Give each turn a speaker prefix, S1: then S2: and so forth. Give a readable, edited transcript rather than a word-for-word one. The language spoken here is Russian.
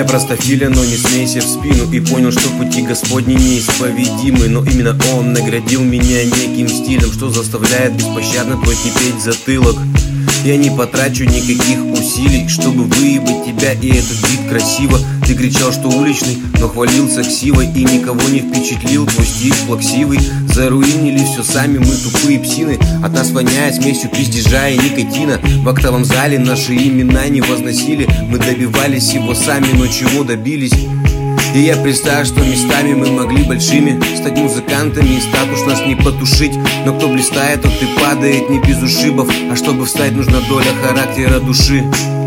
S1: Я простофиля, но не смейся в спину. И понял, что пути Господни неисповедимы. Но именно Он наградил меня неким стилем, что заставляет беспощадно твой кипеть затылок. Я не потрачу никаких усилий, чтобы выебать тебя, и этот бит красиво. Ты кричал, что уличный, но хвалился ксивой, и никого не впечатлил твой стиль плаксивый. Заруинили все сами, мы тупые псины. От нас воняет смесью пиздежа и никотина. В актовом зале наши имена не возносили. Мы добивались его сами, но чего добились? И я представляю, что местами мы могли большими стать музыкантами, и статус нас не потушить. Но кто блистает, тот и падает не без ушибов. А чтобы встать, нужна доля характера души.